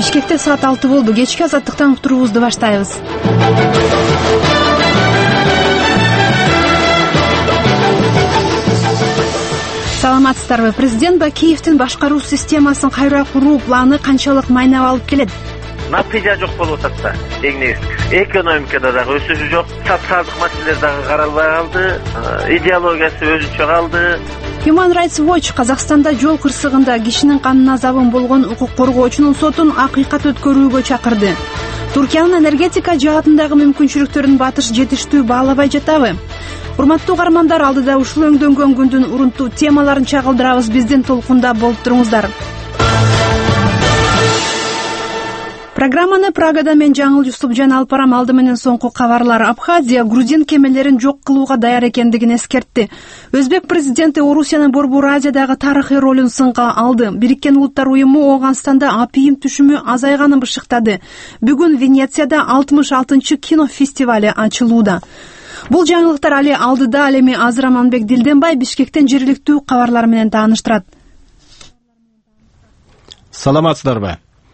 Бишкекте саат 6 болду. Кечки азаттыктан уктуруубузду баштайбыз. Саламатсыздарбы? Президент Бакиевдин башкаруу системасын кайра куруу планы канчалык майнап алып келет? Натыйжа жок болуп атат да. Эң негизги экономикада дагы өсүш жок, социалдык маселелер дагы каралбай калды, идеологиясы өзүнчө калды. Human Rights Watch Казакстанда жол кырсыгында кишинин канына забын болгон укук коргоочунун сотун акыйкат өткөрүүгө чакырды. Туркиянын энергетика жаатындагы мүмкүнчүлүктөрүн батыш жетиштүү баалабай жатабы? Урматтуу каармандар, алдыда ушул өңдөнгөн күндүн урунттуу темаларын чагылдырабыз. Биздин толкунда болуп туруңуздар. Программаны Прагадан мен Жаңыл Юсупжан алып барам. Алды менен соңку кабарлар. Абхазия грузин кемелерин жок кылууга даяр экендигин эскертти. Өзбек президенти Орусиянын Борбор Азиядагы тарыхый ролун сынга алды. Бириккен Улуттар уюму Ооганстанда апийим түшүмү азайганын бышыктады. Бүгүн Венецияда 66-чы кино фестивали ачылууда. Бул жаңылыктар али алдыда. Ал эми азыр Аманбек Дилденбай Бишкектен жергиликтүү кабарлар менен тааныштырат. Саламатсыздарбы?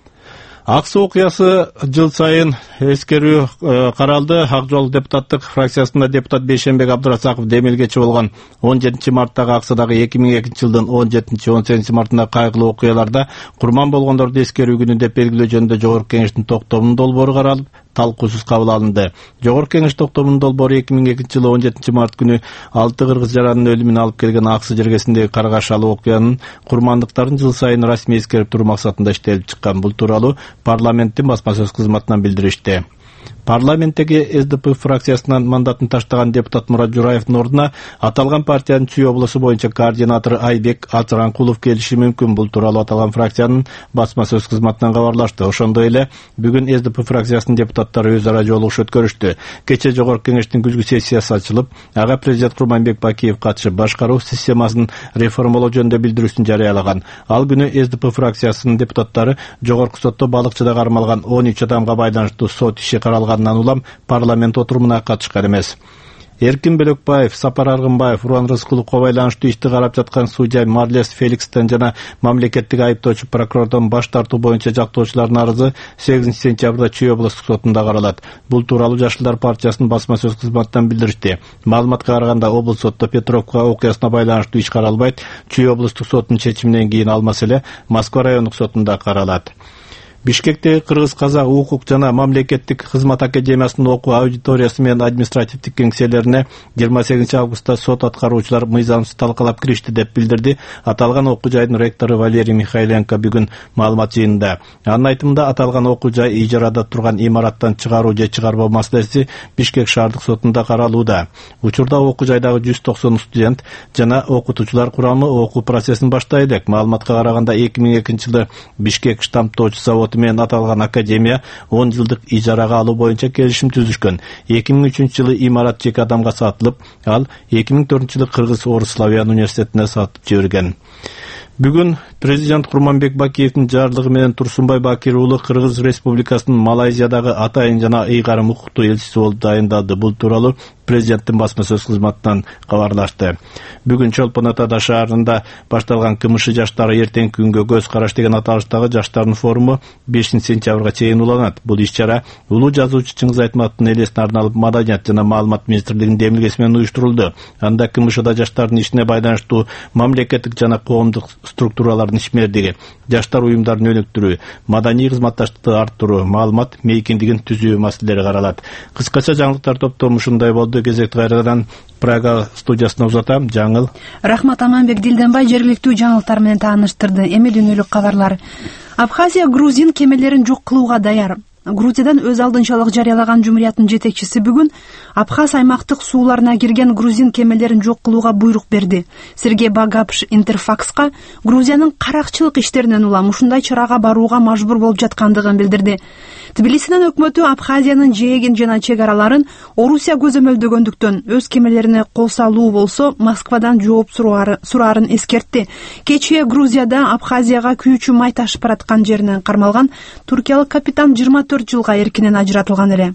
Ак суу окуясы жыл сайын эскерүү каралды. Ак жол депутаттык фракциясында депутат Бейшенбек Абдырасаков демилгечи болгон 17 марттагы аксыдагы 2002 жылдын 17-18 мартында кайгылуу окуяларда курман болгондорду эскерүү күнү деп белгилөө жөнүндө Жогорку Кеңештин токтомунун долбоору каралып, талкуусуз кабыл алынды. Жогорку Кеңеш токтомунун долбоору 2002 жылы 17 март күнү 6 кыргыз жаранын өлүмүн алып келген Аксы жергесиндеги каргашалуу окуянын курмандыктарын жыл сайын расмий эскерип туруу максатында иштелип чыккан. Бул тууралуу парламенттин басма сөз кызматынан билдиришти. Парламенттеги СДП фракциясынан мандатын таштаган депутат Мурат Жураевдин ордуна аталган партиянын Чүй облусу боюнча координатору Айбек Ацыранкулов келиши мүмкүн. Бул тууралуу аталган фракциянын басма сөз кызматынан кабарлашты. Ошондой эле бүгүн СДП фракциясынын депутаттары өз ара жолугуш өткөрүштү. Кечээ Жогорку Кеңештин күзгү сессиясы ачылып, ага президент Курманбек Бакиев катышып башкаруу системасын реформалоо жөнүндө билдирүүсүн жарыялаган. Ал күнү СДП фракциясынын депутаттары Жогорку сотто балыкчыда кармалган 13 адамга байланыштуу сот иши каралгандан улам парламент отурумуна катышкан эмес. Эркин Бөлөкбаев, Сапар Аргынбаев, Руан Рыскуловго байланыштуу ишти карап жаткан судья Марлес Феликстен жана мамлекеттик айыптоочу прокурордон баш тартуу боюнча жактоочулардын арызы 8 сентябрда Чүй облустук сотунда каралат. Бул тууралуу Жашылдар партиясынын басма сөз кызматынан билдиришти. Маалыматка караганда облус сотто Петровка окуясына байланыштуу иш каралбайт. Чүй облустук сотунун чечиминен кийин ал маселе Москва райондук сотунда каралат. Бишкектеги Кыргыз-Казак укук жана мамлекеттик кызмат академиясынын окуу аудиториясы менен административдик кеңселерине 28 августта сот аткаруучулар мыйзамсыз талкалап киришти деп билдирди аталган окуу жайдын ректору Валерий Михайленко бүгүн маалымат жыйынында. Анын айтымында аталган окуу жай ижарада турган имараттан чыгаруу же чыгарбоо маселеси Бишкек шаардык сотунда каралууда. Учурда окуу жайдагы 190 студент жана окутуучулар курамы окуу процессин баштай элек. Маалыматка караганда 2002 жылы Бишкек штамптоочу заводу менен аталган академия 10 жылдык ижарага алуу боюнча келишим түзүшкөн. 2003 жылы имарат жеке адамга сатылып, ал 2004 жылы Кыргыз Орус Славян университетине сатып жиберген. Бүгүн президент Курманбек Бакиевдин жарлыгы менен Турсунбай Бакир уулу Кыргыз Республикасынын Малайзиядагы атайын жана ыйгарым укуктуу элчиси болуп дайындалды. Бул тууралуу президенттин басма сөз кызматынан кабарлашты. Бүгүн Чолпон Ата шаарында башталган КМШ жаштары эртеңки күнгө көз караш деген аталыштагы жаштардын форуму 5 сентябрга чейин уланат. Бул иш-чара улуу жазуучу Чыңгыз Айтматовдун элесине арналып Маданият жана маалымат министрлигинин демилгеси менен уюштурулду. Анда КМШда жаштардын ишине байланыштуу мамлекеттик жана коомдук структуралардын ишмердиги, жаштар уюмдарын өнүктүрүү, маданий кызматташтыкты арттыруу, маалымат мейкиндигин түзүү маселелери каралат. Кыскача жаңылыктар топтому ушундай болду. Кезекти кайрадан Прага студиясына узатам. Жаңыл. Рахмат. Аманбек Дилденбай жергиликтүү жаңылыктар менен тааныштырды. Эми дүйнөлүк кабарлар. Абхазия грузин кемелерин жок кылууга даяр. Грузиядан өз алдынчалык жарыялаган жумурияттын жетекчиси бүгүн Абхаз аймактык сууларына кирген грузин кемелерин жок кылууга буйрук берди. Сергей Багапш Интерфакска Грузиянын каракчылык иштеринен улам ушундай чарага барууга мажбур болуп жаткандыгын билдирди. Тбилисинин өкмөтү Абхазиянын жээгин жана чек араларын Орусия көзөмөлдөгөндүктөн өз кемелерине кол салуу болсо Москвадан жооп сураарын эскертти. Кечээ Грузияда Абхазияга күйүүчү май ташып бараткан жеринен кармалган туркиялык капитан 24 жылга эркинен ажыратылган эле.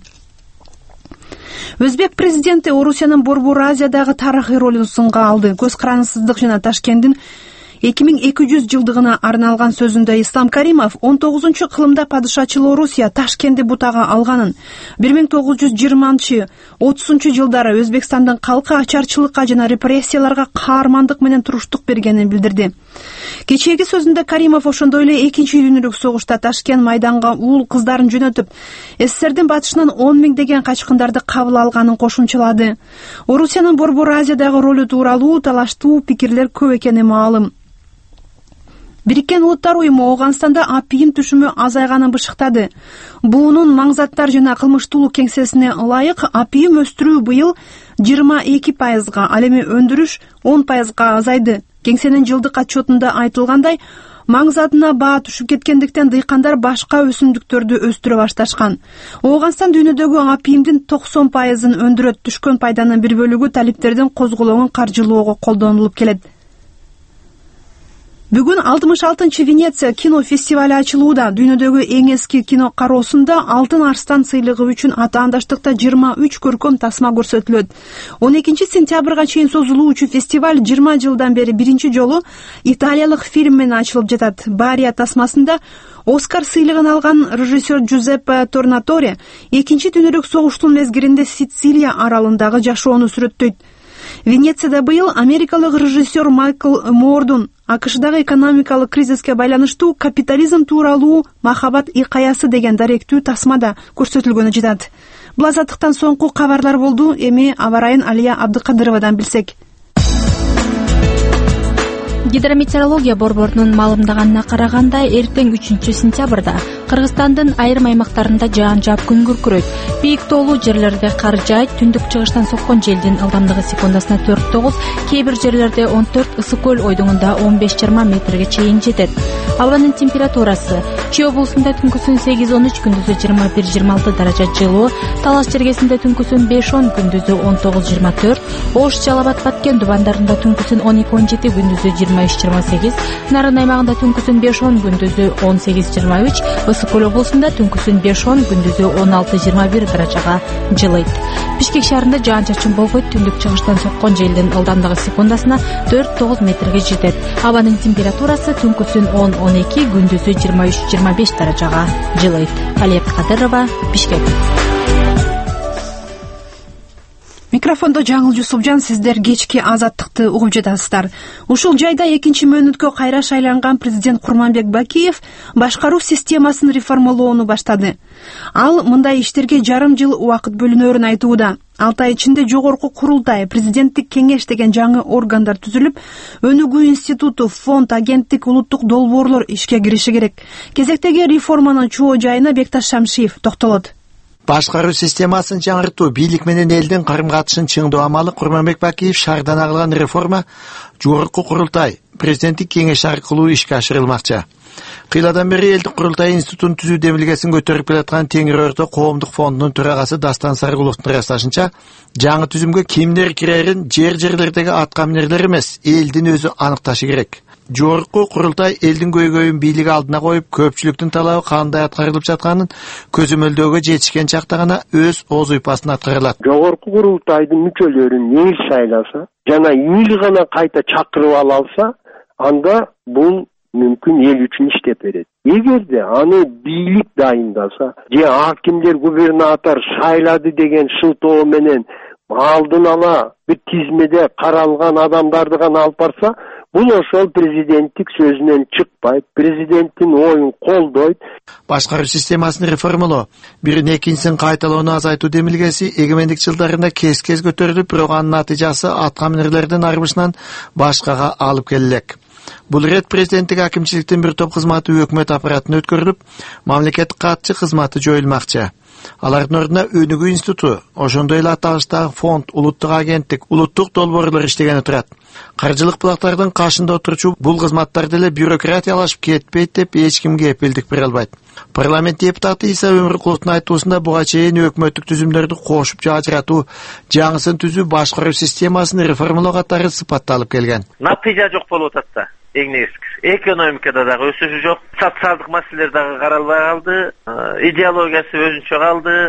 Өзбек президенти Орусиянын Борбор Азиядагы тарыхый ролун сынга алды. Көз карандысыздык жана Ташкенттин 2200 жылдыгына арналган сөзүндө Ислам Каримов 19-кылымда падышачыл Орусия Ташкентти бутага алганын, 1920-30 жылдары Өзбекстандын калкы ачарчылыкка жана репрессияларга каармандык менен туруштук бергенин билдирди. Кечээги сөзүндө Каримов ошондой эле Экинчи дүйнөлүк согушта Ташкент майданга уул кыздарын жөнөтүп, СССРдин батышынан 10 миңдеген качкындарды кабыл алганын кошумчалады. Орусиянын Борбор Азиядагы ролу тууралуу талаштуу пикирлер көп экени маалым. Бириккен Улуттар уюму Ооганстанда апийим түшүмү азайганын бышыктады. Буунун маңзаттар жана кылмыштуулук кеңсесине ылайык апийим өстүрүү быйыл 22%, ал эми өндүрүш 10%га азайды. Кеңсенин жылдык отчетунда айтылгандай, маңзатына баа түшүп кеткендиктен дыйкандар башка өсүмдүктөрдү өстүрө башташкан. Ооганстан дүйнөдөгү апийимдин 90%-ын өндүрөт. Түшкөн пайданын бир бөлүгү талиптердин козголоңун каржылоого колдонулуп келет. Бүгүн 66-чы Венеция кино фестивалы ачылууда. Дүйнөдөгү эң эски кино кароосунда Алтын Арстан сыйлыгы үчүн атаандаштыкта 23 көркөм тасма көрсөтүлөт. 12-сентябрга чейин созулуучу фестиваль 20 жылдан бери биринчи жолу италиялык фильм менен ачылып жатат. Бария тасмасында Оскар сыйлыгын алган режиссер Джузеппе Торнаторе Экинчи дүйнөлүк согуштун мезгилинде Сицилия аралындагы жашоону сүрөттөйт. Венецияда быйыл америкалык режиссер Майкл Мордун АКШдагы экономикалык кризиске байланыштуу капитализм тууралуу махабат икаясы деген даректүү тасмада көрсөтүлгөнү жатат. Бул азаттыктан соңку кабарлар болду. Эми аба ырайын Алия Абдыкадыровадан билсек. Гидрометеорология борборунун маалымдаганына караганда, эртең 3-сентябрда Кыргызстандын айрым аймактарында жаан жаап күн күркүрөйт. Бийик тоолуу жерлерде кар жаайт. Түндүк-чыгыштан соккон желдин ылдамдыгы секундасына 4-9, кээ бир жерлерде 14, Ысык көл ойдуңунда 15-20 метрге чейин жетет. Абанын температурасы: Чүй облусунда түнкүсүн 8-13, күндүзү 21-26 даража жылуу, Талас жергесинде түнкүсүн 5-10, күндүзү 19-24, Ош, Жалал Абад, Баткен дубандарында түнкүсүн 12-17, күндүзү 23-28, Нарын аймагында түнкүсүн 5-10, күндүзү 18-23, Ысык көл облусунда түнкүсүн 5-10, күндүзү 16-21 даражага жылыйт. Бишкек шаарында жаан-чачын болбойт. Түндүк-чыгыштан соккон желдин ылдамдыгы секундасына 4-9 метрге жетет. Абанын температурасы түнкүсүн 10-12, күндүзү 23-25 даражага жылыйт. Алия Абдыкадырова, Бишкек. Микрофондо Жаңыл Жусупжан, сиздер кечки азаттыкты угуп жатасыздар. Ушул жайда экинчи мөөнөткө кайра шайланган президент Курманбек Бакиев башкаруу системасын реформалоону баштады. Ал мындай иштерге жарым жыл убакыт бөлүнөрүн айтууда. 6 ай ичинде жогорку курултай, президенттик кеңеш деген жаңы органдар түзүлүп, өнүгүү институту, фонд, агенттик, улуттук долбоорлор ишке кириши керек. Кезектеги реформанын чоо жайына Бекташ Шамшиев токтолот. Башкаруу системасын жаңыртуу, бийлик менен элдин карым-катышын чыңдоо амалы Курманбек Бакиев шаардан алган реформа жогорку курултай, президенттик кеңеш аркылуу ишке ашырылмакчы. Кыйладан бери элдик курултай институтун түзүү демилгесин көтөрүп келаткан Теңир Орто коомдук фондунун төрагасы Дастан Сарыгуловдун ырасташынча, жаңы түзүмгө кимдер кирерин жерлердеги аткаминерлер эмес, элдин өзү аныкташы керек. Жогорку курултай элдин көйгөйүн бийлик алдына коюп, көпчүлүктүн талабы кандай аткарылып жатканын көзөмөлдөөгө жетишкен чакта гана өз оз уйпасын аткарылат. Жогорку курултайдын мүчөлөрүн эл шайласа жана эл гана кайта чакырып алса, анда бул мүмкүн эл үчүн иштеп берет. Эгерде аны бийлик дайындаса, же акимдер, губернатор шайлады деген шылтоо менен алдын ала бир тизмеде каралган адамдарды гана алып барса, бул ошол президенттик сөзүнөн чыкпайт, президенттин оюн колдойт. Башкаруу системасын реформалоо, бирин экинчисин кайталоону азайтуу демилгеси эгемендик жылдарында кез-кез көтөрүлүп, бирок анын натыйжасы аткаминерлердин арбышынан башкага алып келелек. Бул рет президенттик акимчиликтин бир топ кызматы өкмөт аппаратына өткөрүлүп, мамлекеттик катчы кызматы жоюлмакчы. Алардын ордуна өнүгүү институту, ошондой эле аталыштагы фонд, улуттук агенттик, улуттук долбоорлор иштегени турат. Каржылык булактардын кашында отурчу бул кызматтар деле бюрократиялашып кетпейт деп эч ким кепилдик бере албайт. Парламент депутаты Иса Өмүркуловдун айтуусунда буга чейин өкмөттүк түзүмдөрдү кошуп ажыратуу, жаңысын түзүү, башкаруу системасын реформалоо катары сыпатталып келген. Натыйжа жок болуп атат да. Эң негизгиси экономикада дагы өсүш жок, социалдык маселелер дагы каралбай калды, идеологиясы өзүнчө калды.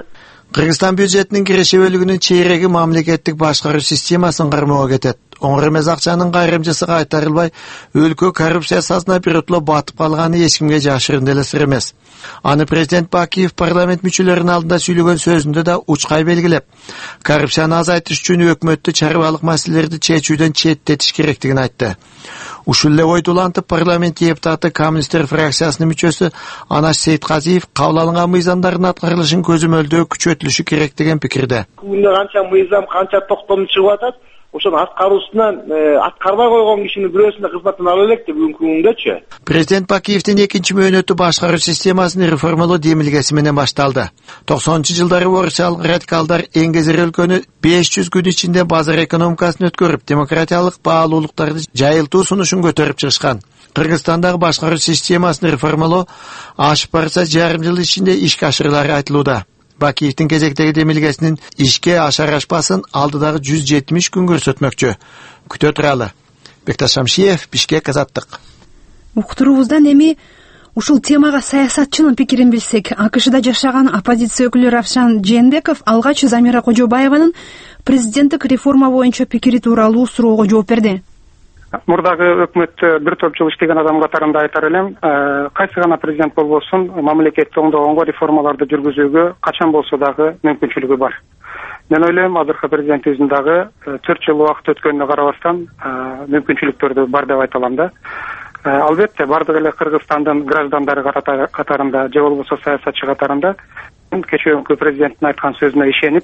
Кыргызстан бюджетинин киреше бөлүгүнүн чейреги мамлекеттик башкаруу системасын кармоого кетет. Оңор эмес акчанын кайрымчысы кайтарылбай, өлкө коррупция сазына биротуло батып калганы эч кимге жашырын деле сыр эмес. Аны президент Бакиев парламент мүчөлөрүнүн алдында сүйлөгөн сөзүндө да учкай белгилеп, коррупцияны азайтыш үчүн өкмөттү чарбалык маселелерди чечүүдөн четтетиш керектигин айтты. Ушул эле ойду улантып, парламент депутаты Коммунисттер фракциясынын мүчөсү Анаш Сейтказиев кабыл алынган мыйзамдардын аткарылышын көзөмөлдөө күчөтүлүшү керек деген пикирде. Күндө канча мыйзам, канча токтом чыгып атат, ошону аткаруусунан аткарбай койгон кишинин бирөөсүнө кызматын ала элек деп бүгүнкү күндөчү. Президент Бакиевдин экинчи мөөнөтү башкаруу системасын реформалоо демилгеси менен башталды. 90-жылдары орусиялык радикалдар эңгезер өлкөнү 500 күн ичинде базар экономикасын өткөрүп, демократиялык баалуулуктарды жайылтуу сунушун көтөрүп чыгышкан. Кыргызстандагы башкаруу системасын реформалоо ашып барса жарым жыл ичинде ишке ашырылары айтылууда. Бакиевдин кезектеги демилгесинин ишке ашар-ашпасын алдыдагы 170 күн көрсөтмөкчү. Күтө туралы. Бекташ Шамшиев, Бишкек, Азаттык. Уктуруубуздан эми ушул темага саясатчынын пикирин билсек, АКШда жашаган оппозиция өкүлү Равшан Жээнбеков алгач Замира Кожобаеванын президенттик реформа боюнча пикири тууралуу суроого жооп берди. Мурдагы өкмөттө бир топ жыл иштеген адам катарында айтар элем, кайсы гана президент болбосун, мамлекетти оңдогонго, реформаларды жүргүзүүгө качан болсо дагы мүмкүнчүлүгү бар. Мен ойлойм, азыркы президентибиздин дагы 4 жыл убакыт өткөнүнө карабастан мүмкүнчүлүктөрү бар деп айта алам да. Албетте, бардык эле Кыргызстандын граждандары катарында, же болбосо саясатчы катарында кечээкү президенттин айткан сөзүнө ишенип,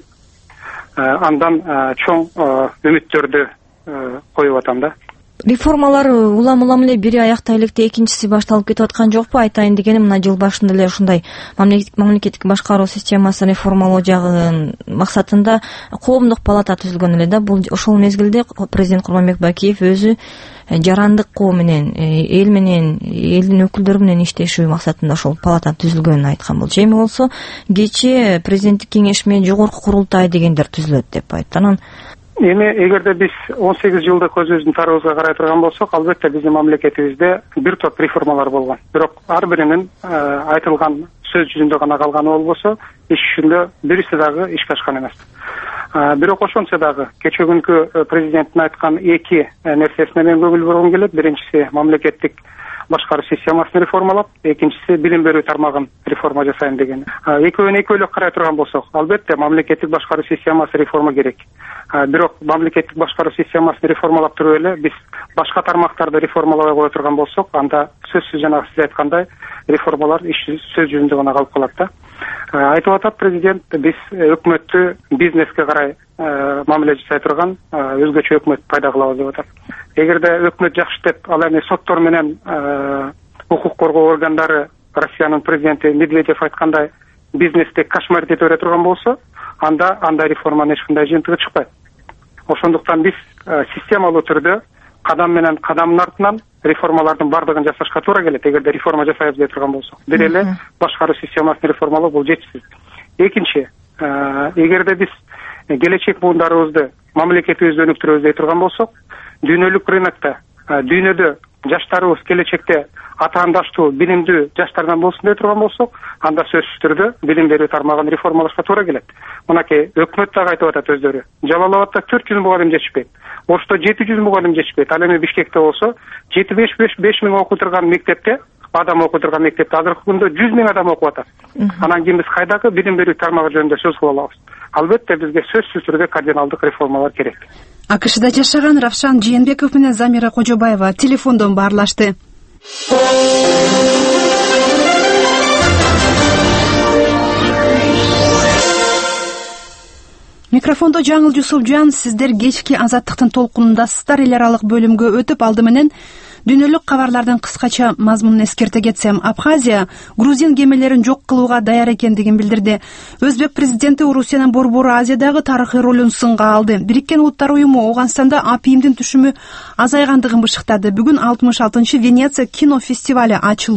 андан чоң үмүттөрдү коюп атам да. Реформалар улам эле бири аяктай электе экинчиси башталып кетип аткан жокпу? Айтайын дегеним, мына жыл башында эле ушундай мамлекеттик башкаруу системасын реформалоо жагын максатында коомдук палата түзүлгөн эле да. Бул ошол мезгилде президент Курманбек Бакиев өзү жарандык коом менен, элдин өкүлдөрү менен иштешүү максатында ошол палата түзүлгөнүн айткан болчу. Эми болсо кечээ президенттик кеңеш менен жогорку курултай дегендер түзүлөт деп айтты. Анан эми эгерде биз 18 жылдык көзүбүздүн тарыбызга карай турган болсок, албетте биздин мамлекетибизде бир топ реформалар болгон. Бирок ар биринин айтылган сөз жүзүндө гана калганы болбосо, иш жүзүндө бириси дагы ишке ашкан эмес. Бирок ошончо дагы кечээкүнкү президенттин айткан эки нерсесине мен көңүл бургум келет. Биринчиси мамлекеттик башкаруу системасын реформалап, экинчиси билим берүү тармагын реформа жасайм деген. Экөөнү экөөлөп карай турган болсок, албетте мамлекеттик башкаруу системасы реформа керек. Бирок мамлекеттик башкаруу системасын реформалап туруп эле биз башка тармактарды реформалабай кое турган болсок, анда сөзсүз жанагы сиз айткандай реформалар сөз жүзүндө гана калып калат да. Айтып атат президент, биз өкмөттү бизнеске карай мамиле жасай турган өзгөчө өкмөт пайда кылабыз деп атат. Эгерде өкмөт жакшы деп, ал эми соттор менен укук коргоо органдары Россиянын президенти Медведев айткандай бизнесте кошмар кете бере турган болсо, анда андай реформанын эч кандай жыйынтыгы чыкпайт. Ошондуктан биз системалуу түрдө кадам менен кадамдын артынан реформалардын бардыгын жасашка туура келет. Эгерде реформа жасайбыз деп турган болсок, бир эле башкаруу системасын реформалоо бул жетишсиз. Экинчи, эгерде биз келечек буундарыбызды, мамлекетибизди өнүктүрөбүз дей турган болсок, дүйнөлүк рынокто, дүйнөдө жаштарыбыз келечекте атаандаштуу, билимдүү жаштардан болсун дей турган болсок, анда сөзсүз түрдө билим берүү тармагын реформалашка туура келет. Мынакей өкмөт дагы айтып атат өздөрү. Жалал Абадта 400 мугалим жетишпейт. Ошто 700 мугалим жетишпейт. Ал эми Бишкекте болсо 75 миң окуй турган мектепте, адам окуй турган мектепте азыркы күндө 100 миң адам окуп атат. Анан кийин биз кайдагы билим берүү тармагы жөнүндө сөз кыла алабыз? Албетте бизге сөзсүз түрдө кардиналдык реформалар керек. АКШда жашаган Равшан Жээнбеков менен Замира Кожобаева телефондон баарлашты. Микрофондо Жаңыл Жусупжан, сиздер кечки Азаттыктын толкунундасыздар. Эл аралык бөлүмгө өтүп алды менен дүйнөлүк кабарлардын кыскача мазмунун эскерте кетсем, Абхазия грузин кемелерин жок кылууга даяр экендигин билдирди. Өзбек президенти Орусиянын Борбор Азиядагы тарыхый ролун сынга алды. Бириккен Улуттар уюму Ооганстанда апийимдин түшүмү азайгандыгын бышыктады. Бүгүн 66-Венеция кино фестивали ачылууда.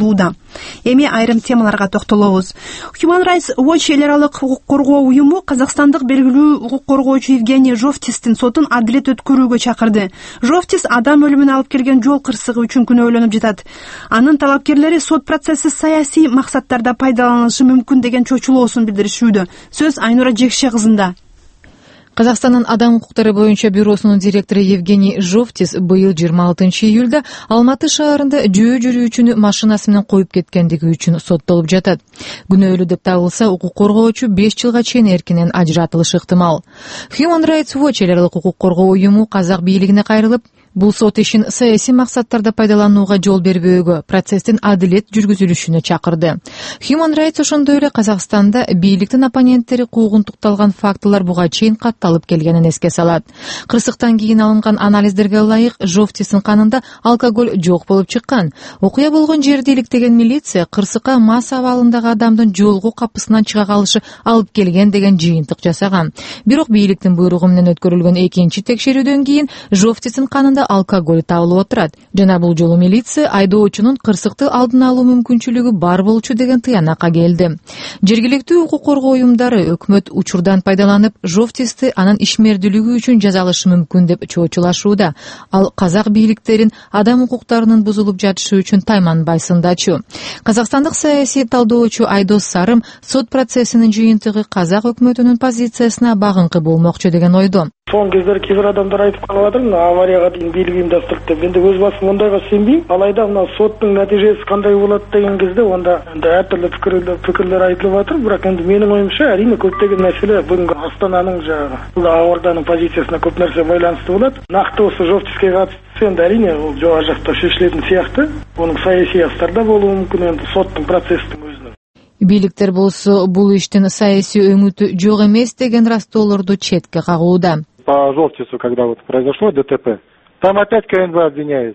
Эми айрым темаларга токтолобуз. Human Rights Watch эл аралык укук коргоо уюму казакстандык белгилүү укук коргоочу Евгений Жовтистин сотун адилет өткөрүүгө чакырды. Жовтис адам өлүмүнө алып келген жол кырсыгы үчүн күнөөлөнүп жатат. Анын талапкерлери сот процесси саясий максаттарда пайдаланышы мүмкүн деген чочулоосун билдиришүүдө. Сөз Айнура Жекше кызында. Казакстандын адам укуктары боюнча бюросунун директору Евгений Жовтис быйыл 26 июлда Алматы шаарында жөө жүрүүчүнү машинасы менен коюп кеткендиги үчүн соттолуп жатат. Күнөөлүү деп табылса, укук коргоочу 5 жылга чейин эркинен ажыратылышы ыктымал. Human Rights Watch эл аралык укук коргоо уюму казак бийлигине кайрылып, бул сот ишин саясий максаттарда пайдаланууга жол бербөөгө, процесстин адилет жүргүзүлүшүнө чакырды. Human Rights ошондой эле Казакстанда бийликтин оппоненттери куугунтукталган фактылар буга чейин катталып келгенин эске салат. Кырсыктан кийин алынган анализдерге ылайык, Жовтистин канында алкоголь жок болуп чыккан. Окуя болгон жерди иликтеген милиция кырсыкка мас абалындагы адамдын жолгу капысынан чыга калышы алып келген деген жыйынтык жасаган. Бирок бийликтин буйругу менен өткөрүлгөн экинчи текшерүүдөн кийин Жовтистин канында алкоголь табылып отурат. Жана бул жолу милиция айдоочунун кырсыкты алдын алуу мүмкүнчүлүгү бар болчу деген тыянакка келди. Жергиликтүү укук коргоо уюмдары өкмөт учурдан пайдаланып, Жовтисти анын ишмердүүлүгү үчүн жазалышы мүмкүн деп чоочулашууда. Ал казак бийликтерин адам укуктарынын бузулуп жатышы үчүн тайманбайсындачу. Казакстандык саясий талдоочу Айдос Сарым сот процессинин жыйынтыгы казак өкмөтүнүн позициясына багыңкы болмокчу деген ойдо. Son кездер кийбир адамдар айтып калып атыр, аварияга дейин бийлик уюмдаштырды деп. Менде өз басым ондайга сенбейм. Алайда мына соттун натыйжасы кандай болот деген кезде онда ар түрлүү пикирлер айтылып атыр. Бирок эми менин оюмча, арийне көптөгөн маселе бүгүнкү Астананын жагы Орданын позициясына көп нерсе байланыштуу болот. Накты осы Жовтиске катышты енді әрине ол жоғары жақта шешілетін сияқты. Оның саяси астарда болуы мүмкүн, енді соттың процесстің өзүнө. Бийликтер болсо бул иштин саясий өңүтү жок эмес деген растоолорду четке кагууда. По Жовтису, когда вот произошло ДТП, там опять КНБ обвиняет.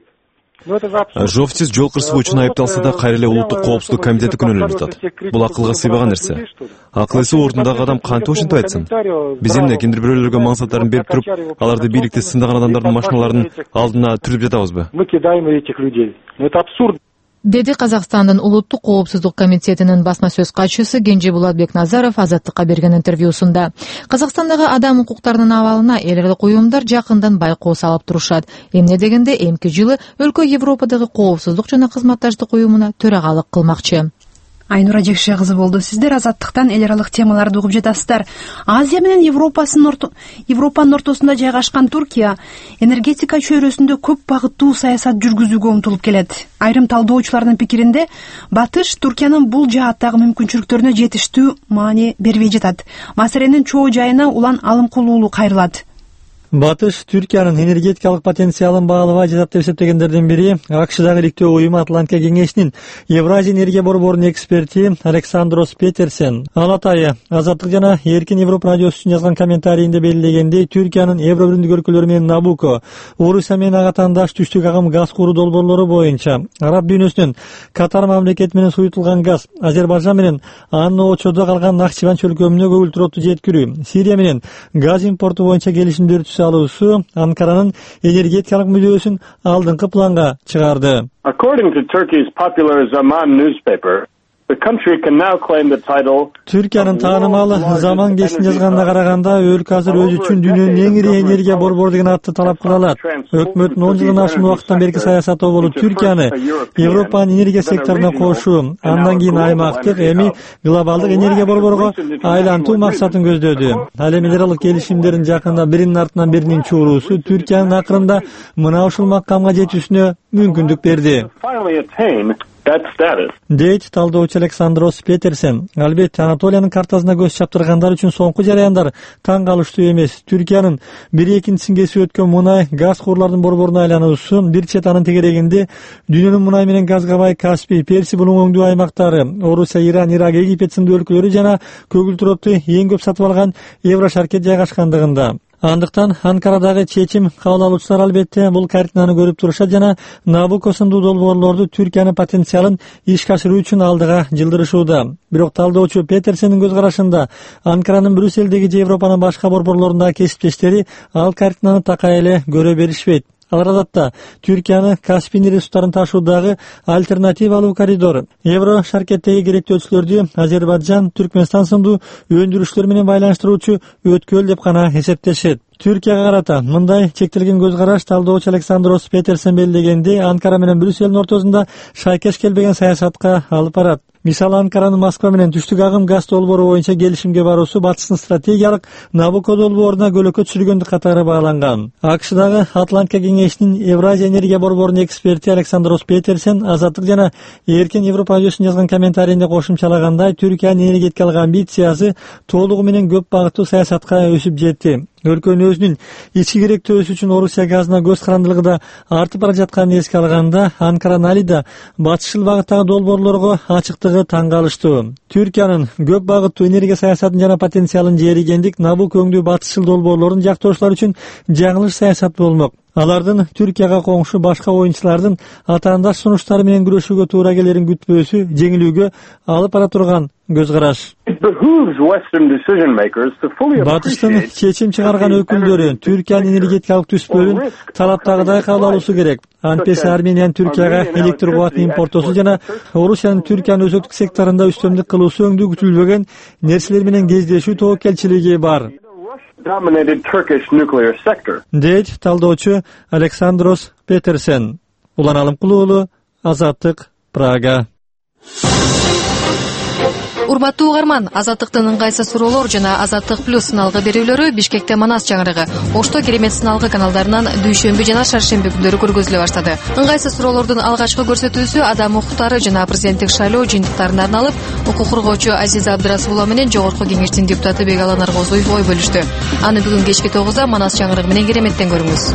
Жовтис жол кырсыгы үчүн айыпталса да, кайра эле улуттук коопсуздук комитети күнөөлөнүп жатат. Бул акылга сыйбаган нерсе. Акыл эси ордундагы адам кантип ошентип айтсын? Биз эмне кимдир бирөөлөргө мансаттарын берип туруп, аларды бийликти сындаган адамдардын машиналарынын алдына түрүп жатабызбы? Мы кидаем этих людей. Это абсурд. Деди Казакстандын улуттук коопсуздук комитетинин басма сөз катчысы Кенжебулат Бекназаров Азаттыкка берген интервьюсунда. Казакстандагы адам укуктарынын абалына эл аралык уюмдар жакындан байкоо салып турушат. Эмне дегенде эмки жылы өлкө Европадагы коопсуздук жана кызматташтык уюмуна төрагалык кылмакчы. Айнура Жекше кызы болду. Сиздер Азаттыктан эл аралык темаларды угуп жатасыздар. Азия менен Европанын ортосунда жайгашкан Туркия энергетика чөйрөсүндө көп багыттуу саясат жүргүзүүгө умтулуп келет. Айрым талдоочулардын пикиринде, Батыш Туркиянын бул жааттагы мүмкүнчүлүктөрүнө жетиштүү маани бербей жатат. Маселенин чоо жайына улан алымкулуулуу кайрылат. Батыш Түркиянын энергетикалык потенциалын баалабай жатат деп эсептегендердин бири АКШдагы иликтөө уюму Атлантика кеңешинин Евразия энергия борборунун эксперти Александрос Петерсен. Ал атайы Азаттык жана Эркин Европа радиосу үчүн жазган комментарийинде белгилегендей, Түркиянын Евро биримдик өлкөлөрү менен Набуко, Орусия менен ага тандаш түштүк агым газ куруу долбоорлору боюнча, араб дүйнөсүнүн Катар мамлекети менен суютулган газ, Азербайжан менен анын очодо калган Нахчыван чөлкөмүнө көгүл-туротту жеткирүү, Сирия менен газ импорту боюнча келишимдерди алуусу Анкаранын энергетикалык мүдөөсүн алдыңкы планга чыгарды. According to Turkey's popular Zaman newspaper, the country can now claim the title. Түркиянын таанымал Заман гезитине жазганына караганда, өлкө азыр өзү үчүн дүйнөнүн эң ири энергия борбору деген атты талап кыла алат. Өкмөттүн 10 жылдан ашуун убакыттан берки саясаты болуп Түркияны Европанын энергия секторуна кошуу, андан кийин аймактык, эми глобалдык энергия борборуга айлантуу максатын көздөдү. Ал эми эл аралык келишимдердин жакында биринин артынан биринин чуруусу Түркиянын акырында мына ушул макамга жетүүсүнө мүмкүндүк берди. Дейт талдоочу Александрос Петерсен. Албетте Анатолиянын картасына көз чаптыргандар үчүн соңку жараяндар таң калыштуу эмес. Түркиянын бир экинчисин кесип өткөн мунай газ курлардын борборуна айлануусу бир чет анын тегерегинде дүйнөнүн мунай менен газга бай Каспий, Персия булуң өңдүү аймактары, Орусия, Иран, Ирак, Египет сындуу өлкөлөрү жана көгүл-туротту эң көп сатып алган Еврошаркет жайгашкандыгында. Андыктан Анкарадагы чечим кабыл алуучулар албетте бул картинаны көрүп турушат жана Набуко сындуу долбоорлорду Түркиянын потенциалын ишке ашыруу үчүн алдыга жылдырышууда. Бирок талдоочу Петерсендин көз карашында Анкаранын Брюссельдеги же Европанын башка борборлорундагы кесиптештери ал картинаны такай эле көрө беришпейт. Алар адатта Түркияны Каспий ресурстарын ташуудагы альтернативалуу коридор. Евро шаркеттеги керектөөчүлөрдү Азербайжан, Түркмөнстан сындуу өндүрүшлөр менен байланыштыруучу өткөл деп гана эсептешет. Түркияга карата мындай чектелген көз караш талдоочу Александрос Петерсен белгилегенде Анкара менен Брюссельдин ортосунда шайкеш келбеген саясатка алып барат. Мисалы Анкаранын Москва менен түштүк агым газ долбоору боюнча келишимге баруусу батыштын стратегиялык Набуко долбооруна көлөкө түшүргөндүк катары бааланган. АКШдагы Атлантика кеңешинин Евразия энергия борборунун эксперти Александрос Петерсен Азаттык жана Эркин Европа радиосуна жазган комментарийинде кошумчалагандай, Түркиянын энергетикалык амбициясы толугу менен көп багыттуу саясатка өсүп жетти. Өлкөнүн өзүнүн ички керектөөсү үчүн Орусия газына көз карандылыгы да артып бара жатканын эске алганда, Анкаранын Алида батышчыл багыттагы долбоорлорго ачыктыгы таң калыштуу. Түркиянын көп багыттуу энергия саясатын жана потенциалын жээригендик Набуко өңдүү батышчыл долбоорлорун жактоочулар үчүн жаңылыш саясат болмок. Алардын Түркияга коңшу башка оюнчулардын атаандаш сунуштары менен күрөшүүгө туура келерин күтпөөсү жеңилүүгө алып бара турган көз караш. Батыштын чечим чыгарган өкүлдөрү Түркиянын энергетикалык түспөлүн талаптагыдай кабыл алуусу керек. Антпесе Арменияны Түркияга электр кубатын импортосу жана Орусиянын Түркиянын өзөктүк секторунда үстөмдүк кылуусу өңдүү күтүлбөгөн нерселер менен кездешүү тобокелчилиги бар. Дейт талдоочу Александрос Петерсен. Улан Алымкулуулу, Азаттык, Прага. Урматтуу угарман, Азаттыктын ыңгайсыз суроолор жана Азаттык плюс сыналгы берүүлөрү Бишкекте Манас чаңырыгы, Ошто Керемет сыналгы каналдарынан дүйшөмбү жана шаршемби күндөрү көргөзүлө баштады. Ыңгайсыз суроолордун алгачкы көрсөтүүсү адам укуктары жана президенттик шайлоо жыйынтыктарына арналып, укук коргоочу Азиза Абдрасулова менен Жогорку кеңештин депутаты Бегалан Аргозуев ой бөлүштү. Аны бүгүн кечки 9-да Манас чаңырыгы менен Кереметтен көрүңүз.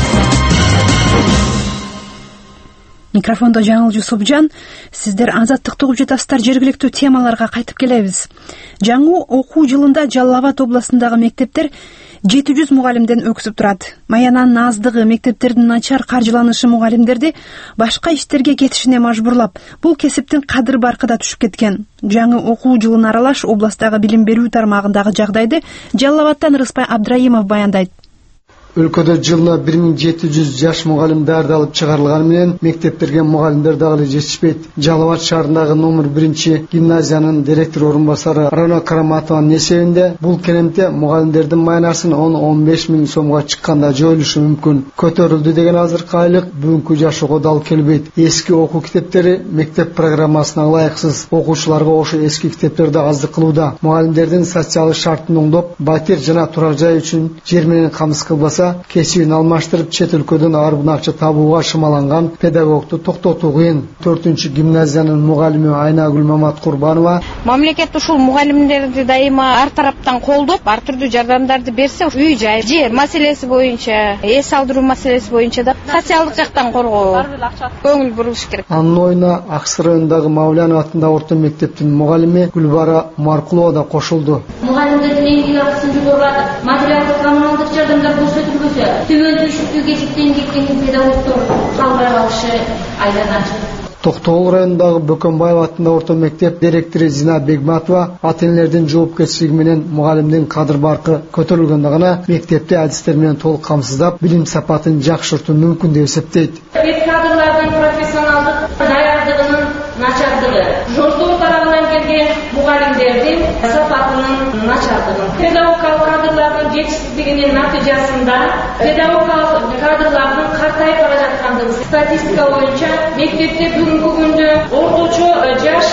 Микрофондо жаңылчу Субжан, сиздер Азаттыкты угуп жатасыздар. Жергиликтүү темаларга кайтып келебиз. Жаңы окуу жылында Жалал Абад областындагы мектептер 700 мугалимден өксүп турат. Маянанын аздыгы мектептердин начар каржыланышы мугалимдерди башка иштерге кетишине мажбурлап, бул кесиптин кадыр баркы да түшүп кеткен. Жаңы окуу жылын аралаш областагы билим берүү тармагындагы жагдайды Жалал Абадтан Рыспай Абдраимов баяндайт. Өлкөдө жылына 1700 жаш мугалим даярдалып чыгарылганы менен мектептерге мугалимдер дагы жетишпейт. Жалал Абад шаарындагы номер 1 гимназиянын директор орун басары Рана Караматованын эсебинде бул керемте мугалимдердин майнасын 10-15 миң сомго чыкканда жоюлушу мүмкүн. Көтөрүлдү деген азыркы айлык бүгүнкү жашоого дал келбейт. Эски окуу китептери мектеп программасына ылайыксыз. Окуучуларга ошо эски китептерди аздык кылууда. Мугалимдердин социалдык шартын оңдоп, батир жана турар жай үчүн жер менен камсыз кылбаса, кесибин алмаштырып чет өлкөдөн арбын акча табууга шымаланган педагогду токтотуу кыйын. 4-гимназиянын мугалими Айнагүл Маматкурбанова: мамлекет ушул мугалимдерди дайыма ар тараптан колдоп, ар түрдүү жардамдарды берсе, үй жай, жер маселеси боюнча, эс алдыруу маселеси боюнча да социалдык жактан коргоо көңүл бурулуш керек. Анын оюна Аксыр районундагы Мавлянов атындагы орто мектептин мугалими Гүлбара Маркулова да кошулду. Мугалимдердин эң акысын жогорулатып, материалдык коммуналдык жардамдар көрсөтүлбөсө, төмөн түштүккө кесиптен кеткен педагогдор калбай калышы айдан ачык. Токтогул районундагы Бөкөнбаев атындагы орто мектеп директору Зина Бегматова ата-энелердин жоопкерчилиги менен мугалимдин кадыр баркы көтөрүлгөндө гана мектепти адистер менен толук камсыздап, билим сапатын жакшыртуу мүмкүн деп эсептейт. Кадрлардын профессионалдык даярдыгынын начардыгы, жолдоо тарабынан келген мугалимдердин сапатынын начардыгы, педагогикалык кадрлардын жетишсиздигинин натыйжасында педагогикалык кадрлардын картайып бара жаткандыгы. Статистика боюнча мектепте бүгүнкү күндө орточо жаш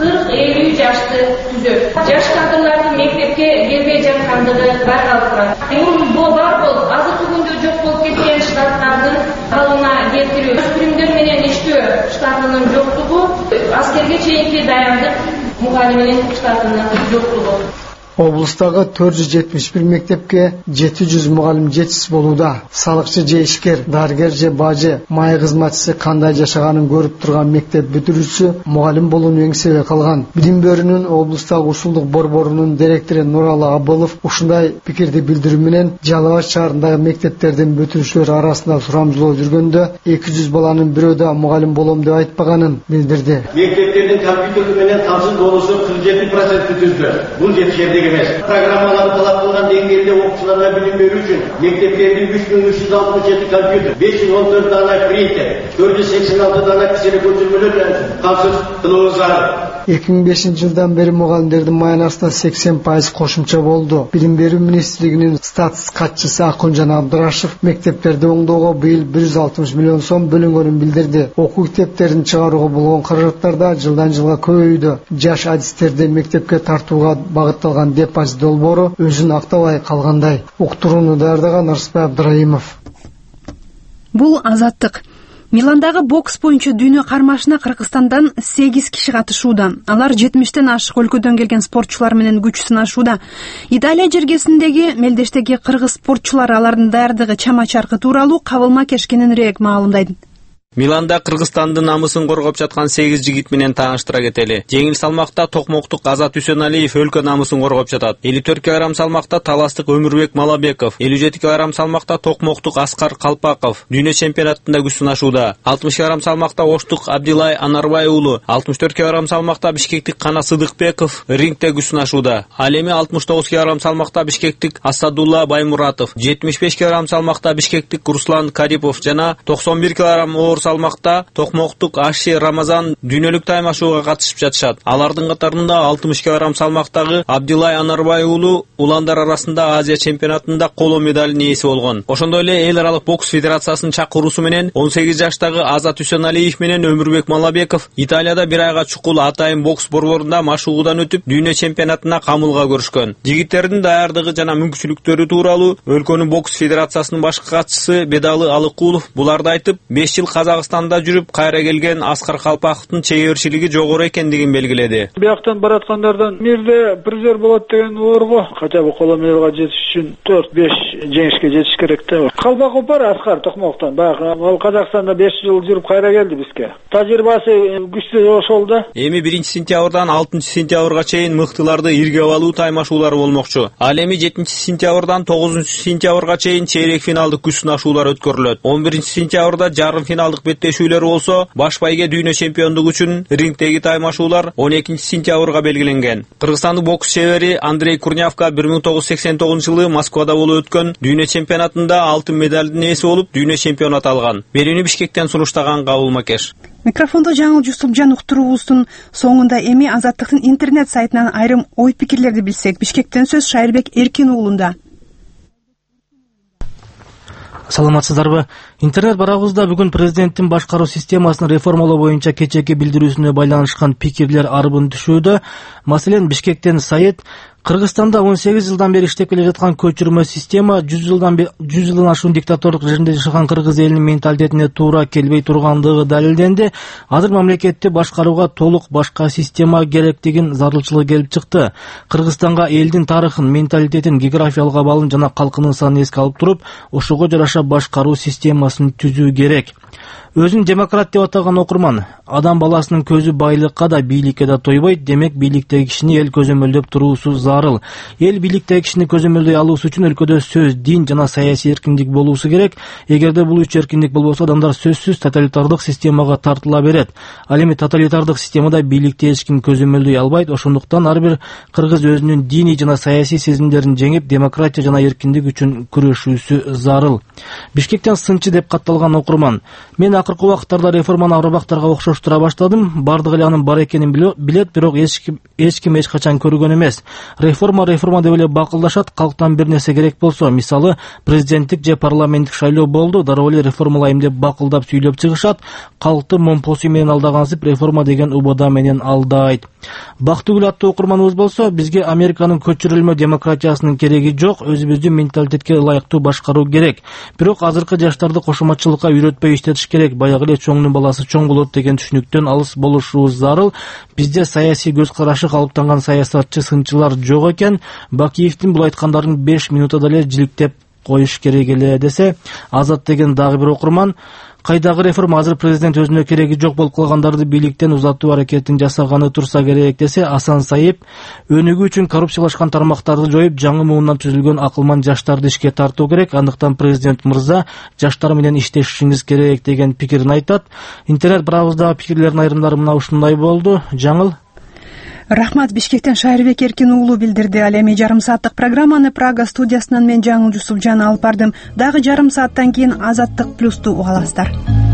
40-50 жашты түзөт. Жаш кадрлардын мектепке келбей жаткандыгы байкалып турат. Бул бар болуп, азыркы күндө жок болуп кеткен штаттардын калыбына келтирүү, өспүрүмдөр менен иштөө штатынын жоктугу, аскерге чейинки даярдык мугалиминин штатынын жоктугу. Облустагы 471 мектепке 700 мугалим жетишсиз болууда. Салыкчы же ишкер, дарыгер же бажы, май кызматчысы кандай жашаганын көрүп турган мектеп бүтүрүүчүсү мугалим болууну эңсебей калган. Билим берүүнүн облустагы ушулдук борборунун директору Нуралы Абылов ушундай пикирди билдирүү менен Жалал Абад шаарындагы мектептердин бүтүрүүчүлөр арасында сурамжылоо жүргөндө 200 баланын бирөө да мугалим болом деп айтпаганын билдирди. Мектептердин компьютер менен тамсыз болушу 47% түздү. Бул жетишет керек емес. Программалар талап кылган деңгээлде окуучуларга билим берүү үчүн мектептерде 3367 компьютер, 514 дана принтер, 486 дана кичине көчүрмөлөр капсыз кылууыбыз зарыл. 2005 жылдан бери мугалимдердин маянасына 80% кошумча болду. Билим берүү министрлигинин статус катчысы Акунжан Абдырашев мектептерди оңдоого быйыл 160 миллион сом бөлүнгөнүн билдирди. Окуу китептерин чыгарууга болгон каражаттар да жылдан жылга көбөйдү. Жаш адистерди мектепке тартууга багытталган депоз долбоору өзүн актабай калгандай. Уктурууну даярдаган Арсбай Абдыраимов. Бул Азаттык. Миландагы бокс боюнча дүйнө кармашына Кыргызстандан 8 киши катышууда. Алар 70тен ашык өлкөдөн келген спортчулар менен күч сынашууда. Италия жергесиндеги мелдештеги кыргыз спортчулары алардын даярдыгы чама-чаркы тууралуу Кабылма Кешкененирээк маалымдайт. Миланда Кыргызстандын намысын коргоп жаткан 8 жигит менен тааныштыра кетели. Жеңил салмакта Токмоктук Азат Үсөналиев өлкө намысын коргоп жатат. 54 кг салмакта Таластык Өмүрбек Малабеков, 57 кг салмакта Токмоктук Аскар Калпаков дүйнө чемпионатында күч сынашууда. 60 кг салмакта Оштук Абдилай Анарбай уулу, 64 кг салмакта Бишкектик Кана Сыдыкбеков рингте күч сынашууда. Ал эми 69 кг салмакта Бишкектик Асадулла Баймуратов, 75 кг салмакта Бишкектик Руслан Карипов жана 91 кг оор салмакта Токмоктук Аши Рамазан дүйнөлүк таймашууга катышып жатышат. Алардын катарында 60 кг салмактагы Абдилай Анарбай уулу уландар арасында Азия чемпионатында коло медалдын ээси болгон. Ошондой эле эл аралык бокс федерациясынын чакыруусу менен 18 жаштагы Азат Үсөналиев менен Өмүрбек Малабеков Италияда бир айга чукул атайын бокс борборунда машыгуудан өтүп дүйнө чемпионатына камылга көрүшкөн. Жигиттердин даярдыгы жана мүмкүнчүлүктөрү тууралуу өлкөнүн бокс федерациясынын башкы катчысы Бедалы Алыкулов буларды айтып, 5 жыл Казакстанда жүрүп кайра келген Аскар Калпаковдун чегерчилиги жогору экендигин белгиледи. Бияктан бараткандардан мирде призер болот деген орго, хотя бы коло медалга жетиш үчүн 4-5 жеңишке жетиш керек да. Калпаков бар Аскар Токмоктон. Ал Казакстанда 5 жыл жүрүп кайра келди бизге. Тажрыйбасы күчтүү ошол да. Эми 1-сентябрдан 6-сентябрга чейин мыктыларды иргеп алуу таймашуулары болмокчу. Ал эми 7-сентябрдан 9-сентябрга чейин чейрек финалдык күч сынашуулар өткөрүлөт. 11-сентябрда жарым финалдык беттешүүлөр болсо, баш байге дүйнө чемпиондугу үчүн рингдеги таймашуулар 12-сентябрга белгиленген. Кыргызстандык бокс шебери Андрей Курнявка 1989 жылы Москвада болуп өткөн дүйнө чемпионатында алтын медалдын ээси болуп, дүйнө чемпионат алган. Берүүнү Бишкектен сунуштаган Кабылма Кеш. Микрофондо Жаңыл Жусупжан уктуруубуздун соңунда эми Азаттыктын интернет сайтынан айрым ой пикирлерди билсек. Бишкектен сөз Шайырбек Эркин уулунда. Саламатсыздарбы? Интернет барабызда бүгүн президенттин башкаруу системасын реформалоо боюнча кечээки билдирүүсүнө байланышкан пикирлер арбын түшүүдө. Маселен, Бишкектен Сайыт Кыргызстанда 18 жылдан бери иштеп келе жаткан көчүрмө система 100 жылдан ашуун диктаторлук режимде жашаган кыргыз элинин менталитетине туура келбей тургандыгы далилденди. Азыр мамлекетти башкарууга толук башка система керектигин зарылчылыгы келип чыкты. Кыргызстанга элдин тарыхын, менталитетин, географиялык абалын жана калкынын санын эске алып туруп, ошого жараша башкаруу системасын түзүү керек. Өзүн демократ деп атаган окурман, адам баласынын көзү байлыкка да, бийликке да тойбойт, демек бийликтеги кишини эл көзөмөлдөп туруусу зарыл. Эл бийликтеги кишини көзөмөлдөй алуусу үчүн өлкөдө сөз, дин жана саясий эркиндик болуусу керек. Эгерде бул үч эркиндик болбосо, адамдар сөзсүз тоталитардык системага тартыла берет. Ал эми тоталитардык системада бийликти эч ким көзөмөлдөй албайт. Ошондуктан ар бир кыргыз өзүнүн диний жана саясий сезимдерин жеңип, демократия жана эркиндик үчүн күрөшүүсү зарыл. Бишкектен Сынчы деп катталган окурман. Мен акыркы убакыттарда реформаны арабактарга окшоштура баштадым. Бардыгы эле анын бар экенин билет, бирок эч ким эч качан көргөн эмес. Реформа деп эле бакылдашат. Калктан бир нерсе керек болсо, мисалы, президенттик же парламенттик шайлоо болду, дароо эле реформалайм деп бакылдап сүйлөп чыгышат. Калкты момпосу менен алдагансып, реформа деген убада менен алдайт. Бактыгүл аттуу окурманыбыз болсо, бизге Американын көчүрүлмө демократиясынын кереги жок, өзүбүздүн менталитетке ылайыктуу башкаруу керек. Бирок азыркы жаштарды кошуматчылыкка үйрөтпөй иштетиш керек. Баягы эле чоңдун баласы чоң болот деген түшүнүктөн алыс болушубуз зарыл. Бизде саясий көз карашы калыптанган саясатчы сынчылар жок экен. Бакиевдин бул айткандарын 5 минутада эле жиликтеп коюш керек эле десе, Азат деген дагы бир окурман. Кайдагы реформа, азыр президент өзүнө кереги жок болуп калгандарды бийликтен узатуу аракетин жасаганы турса керек десе, Асан Сайып өнүгүү үчүн коррупциялашкан тармактарды жоюп, жаңы муундан түзүлгөн акылман жаштарды ишке тартуу керек. Андыктан президент мырза, жаштар менен иштешиңиз керек деген пикирин айтат. Интернет барабыздагы пикирлердин айрымдары мына ушундай болду. Жаңыл Рахмат, Бишкектен Шайырбек Эркин уулу билдирди. Ал эми жарым сааттык программаны Прага студиясынан мен Жаңыл Жусупжан алып бардым. Дагы жарым сааттан кийин Азаттык плюсту уга аласыздар.